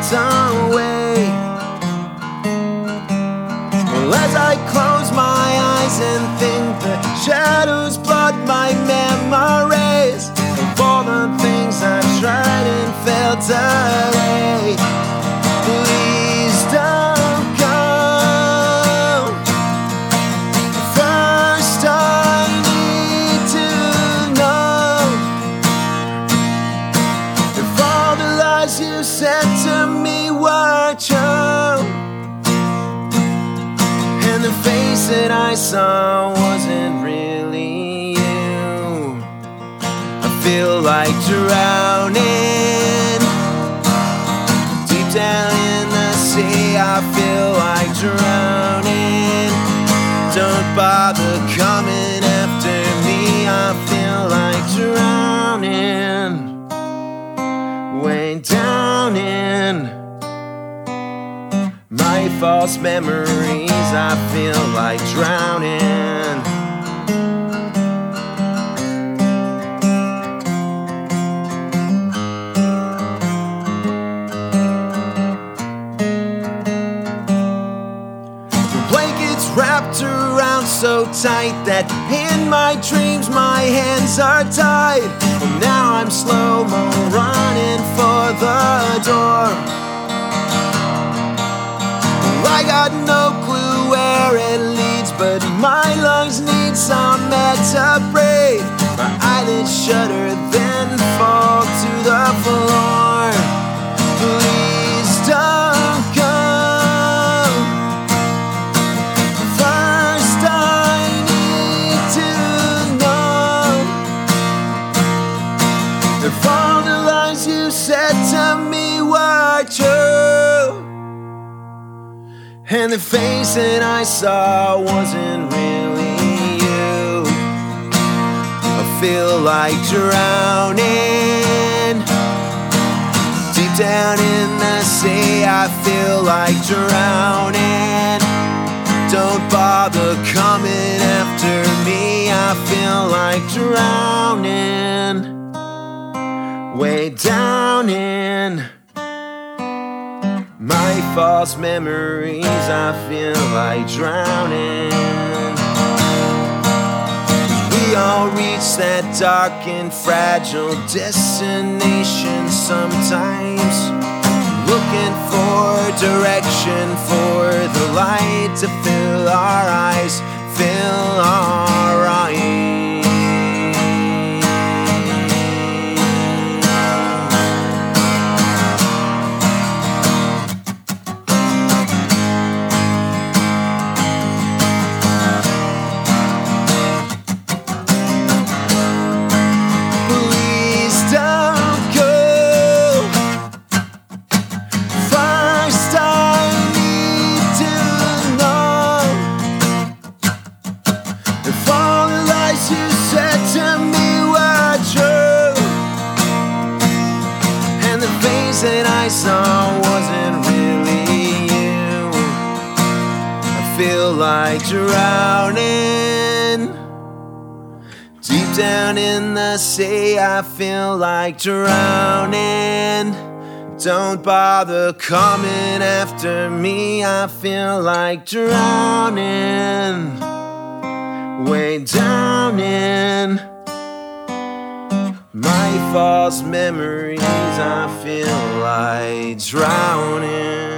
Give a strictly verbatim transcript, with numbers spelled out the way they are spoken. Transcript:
fades away. Well, as I close my eyes and think, the shadows blot my memories of all the things I've tried and failed to lay. Please don't go. First I need to know if all the lies you said to me were true, and the face that I saw wasn't really you. I feel like drowning deep down in the sea. I feel like drowning. Don't bother coming after me. I feel like drowning, way down in my false memories. I feel like drowning. The blanket's wrapped around so tight that in my dreams my hands are tied. And now I'm slow-mo running for the door. I got no clue where it leads, but my lungs need some air to breathe. My eyelids shudder, then fall to the floor. Please don't go. First I need to know if all the lies you said to me were true, and the face that I saw wasn't really you. I feel like drowning deep down in the sea. I feel like drowning. Don't bother coming after me. I feel like drowning, way down in my false memories. I feel like drowning. We all reach that dark and fragile destination sometimes, looking for direction, for the light to fill our eyes, fill our eyes. That I saw wasn't really you. I feel like drowning deep down in the sea. I feel like drowning. Don't bother coming after me. I feel like drowning, way down in my false memories. I feel like drowning.